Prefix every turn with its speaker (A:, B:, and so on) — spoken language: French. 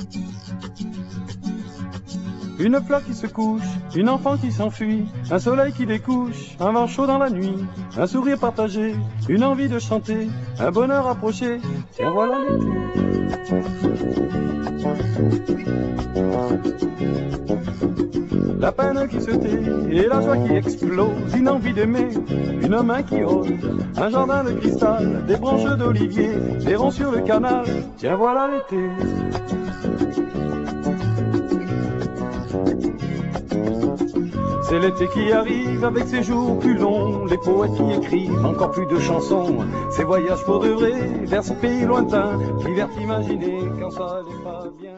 A: Une fleur qui se couche, une enfant qui s'enfuit, un soleil qui découche, un vent chaud dans la nuit, un sourire partagé, une envie de chanter, un bonheur approché, tiens voilà l'été. La peine qui se tait et la joie qui explose, une envie d'aimer, une main qui ose, un jardin de cristal, des branches d'olivier, des ronds sur le canal, tiens voilà l'été. C'est l'été qui arrive avec ses jours plus longs, les poètes qui écrivent encore plus de chansons, ces voyages pour de vrai vers ce pays lointain, l'hiver t'imaginer quand ça allait pas bien.